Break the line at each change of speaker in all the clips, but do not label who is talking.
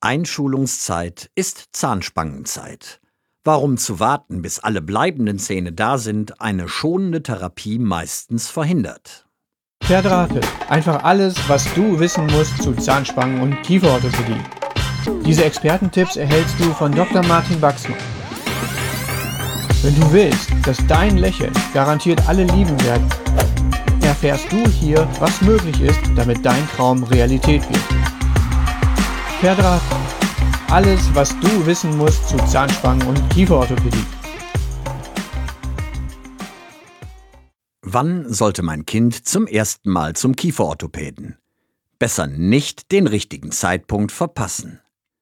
Einschulungszeit ist Zahnspangenzeit. Warum zu warten, bis alle bleibenden Zähne da sind, eine schonende Therapie meistens verhindert.
Verdrahtet. Einfach alles, was du wissen musst zu Zahnspangen- und Kieferorthopädie. Diese Expertentipps erhältst du von Dr. Martin Baxmann. Wenn du willst, dass dein Lächeln garantiert alle lieben werden, erfährst du hier, was möglich ist, damit dein Traum Realität wird. Verdrahtet. Alles, was du wissen musst zu Zahnspangen- und Kieferorthopädie.
Wann sollte mein Kind zum ersten Mal zum Kieferorthopäden? Besser nicht den richtigen Zeitpunkt verpassen.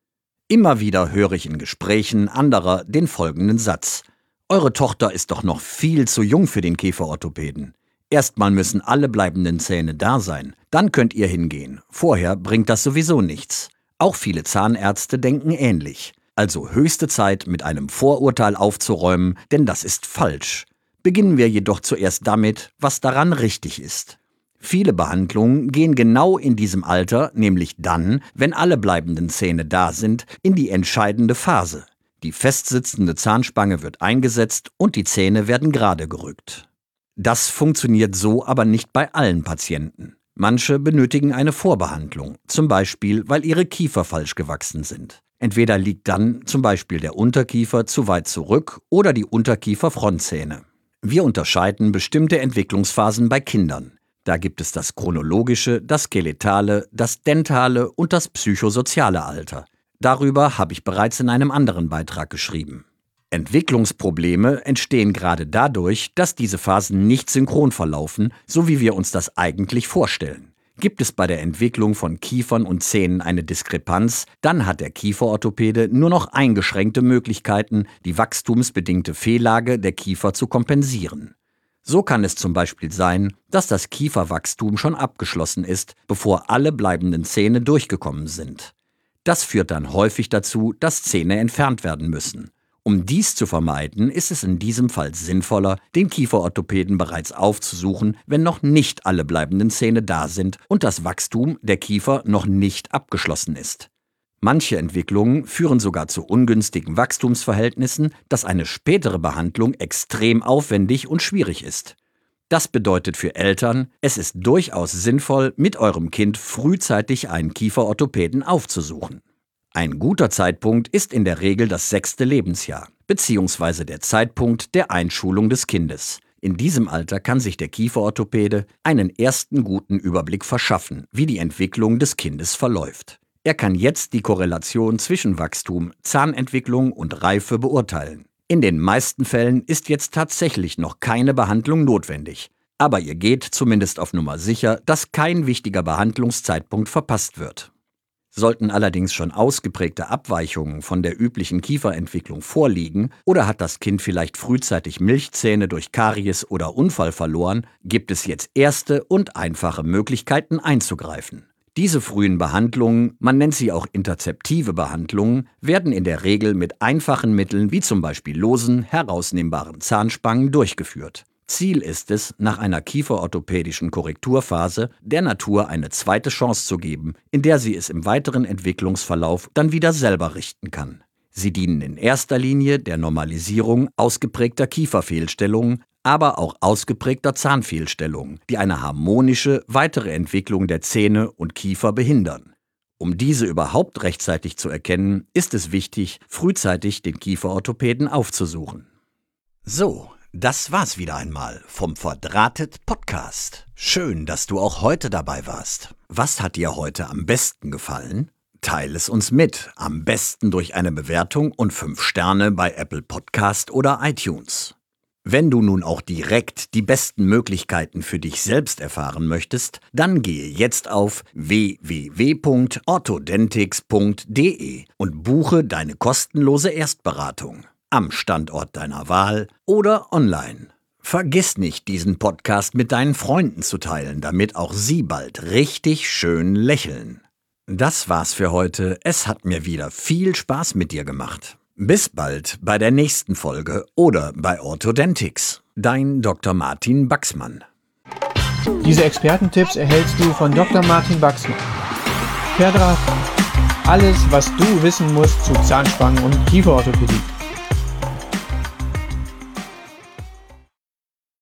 Immer wieder höre ich in Gesprächen anderer den folgenden Satz: Eure Tochter ist doch noch viel zu jung für den Kieferorthopäden. Erstmal müssen alle bleibenden Zähne da sein, dann könnt ihr hingehen. Vorher bringt das sowieso nichts. Auch viele Zahnärzte denken ähnlich. Also höchste Zeit, mit einem Vorurteil aufzuräumen, denn das ist falsch. Beginnen wir jedoch zuerst damit, was daran richtig ist. Viele Behandlungen gehen genau in diesem Alter, nämlich dann, wenn alle bleibenden Zähne da sind, in die entscheidende Phase. Die festsitzende Zahnspange wird eingesetzt und die Zähne werden gerade gerückt. Das funktioniert so aber nicht bei allen Patienten. Manche benötigen eine Vorbehandlung, zum Beispiel, weil ihre Kiefer falsch gewachsen sind. Entweder liegt dann zum Beispiel der Unterkiefer zu weit zurück oder die Unterkieferfrontzähne. Wir unterscheiden bestimmte Entwicklungsphasen bei Kindern. Da gibt es das chronologische, das skeletale, das dentale und das psychosoziale Alter. Darüber habe ich bereits in einem anderen Beitrag geschrieben. Entwicklungsprobleme entstehen gerade dadurch, dass diese Phasen nicht synchron verlaufen, so wie wir uns das eigentlich vorstellen. Gibt es bei der Entwicklung von Kiefern und Zähnen eine Diskrepanz, dann hat der Kieferorthopäde nur noch eingeschränkte Möglichkeiten, die wachstumsbedingte Fehllage der Kiefer zu kompensieren. So kann es zum Beispiel sein, dass das Kieferwachstum schon abgeschlossen ist, bevor alle bleibenden Zähne durchgekommen sind. Das führt dann häufig dazu, dass Zähne entfernt werden müssen. Um dies zu vermeiden, ist es in diesem Fall sinnvoller, den Kieferorthopäden bereits aufzusuchen, wenn noch nicht alle bleibenden Zähne da sind und das Wachstum der Kiefer noch nicht abgeschlossen ist. Manche Entwicklungen führen sogar zu ungünstigen Wachstumsverhältnissen, dass eine spätere Behandlung extrem aufwendig und schwierig ist. Das bedeutet für Eltern, es ist durchaus sinnvoll, mit eurem Kind frühzeitig einen Kieferorthopäden aufzusuchen. Ein guter Zeitpunkt ist in der Regel das 6. Lebensjahr, beziehungsweise der Zeitpunkt der Einschulung des Kindes. In diesem Alter kann sich der Kieferorthopäde einen ersten guten Überblick verschaffen, wie die Entwicklung des Kindes verläuft. Er kann jetzt die Korrelation zwischen Wachstum, Zahnentwicklung und Reife beurteilen. In den meisten Fällen ist jetzt tatsächlich noch keine Behandlung notwendig. Aber ihr geht zumindest auf Nummer sicher, dass kein wichtiger Behandlungszeitpunkt verpasst wird. Sollten allerdings schon ausgeprägte Abweichungen von der üblichen Kieferentwicklung vorliegen oder hat das Kind vielleicht frühzeitig Milchzähne durch Karies oder Unfall verloren, gibt es jetzt erste und einfache Möglichkeiten einzugreifen. Diese frühen Behandlungen, man nennt sie auch interzeptive Behandlungen, werden in der Regel mit einfachen Mitteln wie zum Beispiel losen, herausnehmbaren Zahnspangen durchgeführt. Ziel ist es, nach einer kieferorthopädischen Korrekturphase der Natur eine zweite Chance zu geben, in der sie es im weiteren Entwicklungsverlauf dann wieder selber richten kann. Sie dienen in erster Linie der Normalisierung ausgeprägter Kieferfehlstellungen, aber auch ausgeprägter Zahnfehlstellungen, die eine harmonische weitere Entwicklung der Zähne und Kiefer behindern. Um diese überhaupt rechtzeitig zu erkennen, ist es wichtig, frühzeitig den Kieferorthopäden aufzusuchen. So. Das war's wieder einmal vom Verdrahtet Podcast. Schön, dass du auch heute dabei warst. Was hat dir heute am besten gefallen? Teile es uns mit, am besten durch eine Bewertung und 5 Sterne bei Apple Podcast oder iTunes. Wenn du nun auch direkt die besten Möglichkeiten für dich selbst erfahren möchtest, dann gehe jetzt auf www.orthodentics.de und buche deine kostenlose Erstberatung. Am Standort deiner Wahl oder online. Vergiss nicht, diesen Podcast mit deinen Freunden zu teilen, damit auch sie bald richtig schön lächeln. Das war's für heute. Es hat mir wieder viel Spaß mit dir gemacht. Bis bald bei der nächsten Folge oder bei Orthodentics. Dein Dr. Martin Baxmann.
Diese Expertentipps erhältst du von Dr. Martin Baxmann. Verdrahtet. alles, was du wissen musst zu Zahnspangen und Kieferorthopädie.